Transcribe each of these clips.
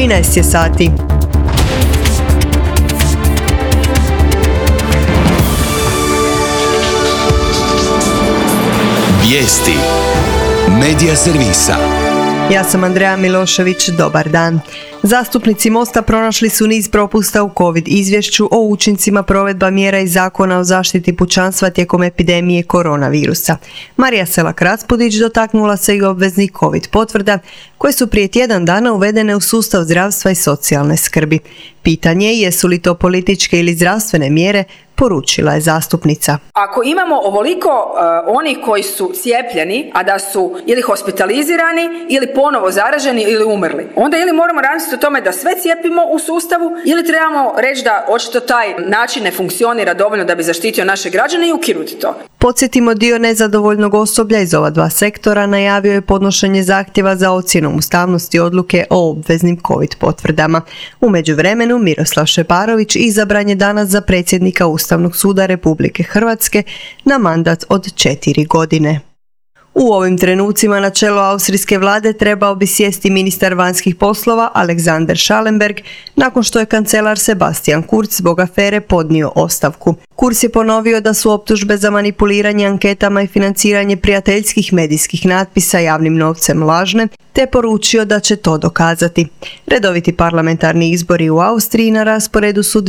13 je sati. Vijesti Medija servisa. Ja sam Andreja Milošević, dobar dan. Zastupnici Mosta pronašli su niz propusta u COVID izvješću o učincima provedba mjera iz Zakona o zaštiti pučanstva tijekom epidemije koronavirusa. Marija Selak-Raspudić dotaknula se i obveznih COVID potvrda koje su prije tjedan dana uvedene u sustav zdravstva i socijalne skrbi. Pitanje je jesu li to političke ili zdravstvene mjere, poručila je zastupnica. Ako imamo ovoliko onih koji su cijepljeni, a da su ili hospitalizirani ili ponovo zaraženi ili umrli, onda ili moramo razmisliti o tome da sve cijepimo u sustavu ili trebamo reći da očito taj način ne funkcionira dovoljno da bi zaštitio naše građane i ukinuti to. Podsjetimo, dio nezadovoljnog osoblja iz ova dva sektora najavio je podnošenje zahtjeva za ocjenom ustavnosti odluke o obveznim COVID potvrdama. U međuvremenu Miroslav Šeparović izabran je danas za predsjednika Ustavnog suda Republike Hrvatske na mandat od 4 godine. U ovim trenucima na čelo austrijske vlade trebao bi sjesti ministar vanjskih poslova Alexander Schallenberg nakon što je kancelar Sebastian Kurz zbog afere podnio ostavku. Kurz je ponovio da su optužbe za manipuliranje anketama i financiranje prijateljskih medijskih natpisa javnim novcem lažne, te poručio da će to dokazati. Redoviti parlamentarni izbori u Austriji na rasporedu su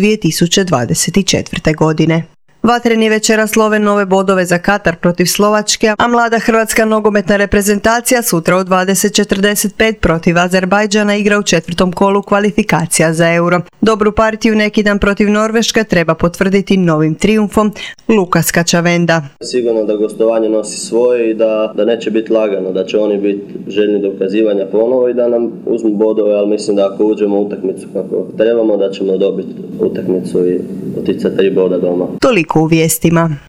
2024. godine. Vatreni večeras slove nove bodove za Katar protiv Slovačke, a mlada hrvatska nogometna reprezentacija sutra u 20:45 protiv Azerbajdžana igra u 4. kolu kvalifikacija za Euro. Dobru partiju neki dan protiv Norveške treba potvrditi novim trijumfom Lukas Kačavenda. Sigurno da gostovanje nosi svoje i da neće biti lagano, da će oni biti željni dokazivanja ponovo i da nam uzmu bodove, ali mislim da ako uđemo u utakmicu kako trebamo, da ćemo dobiti utakmicu i otići sa 3 boda doma. Toliko u vijestima.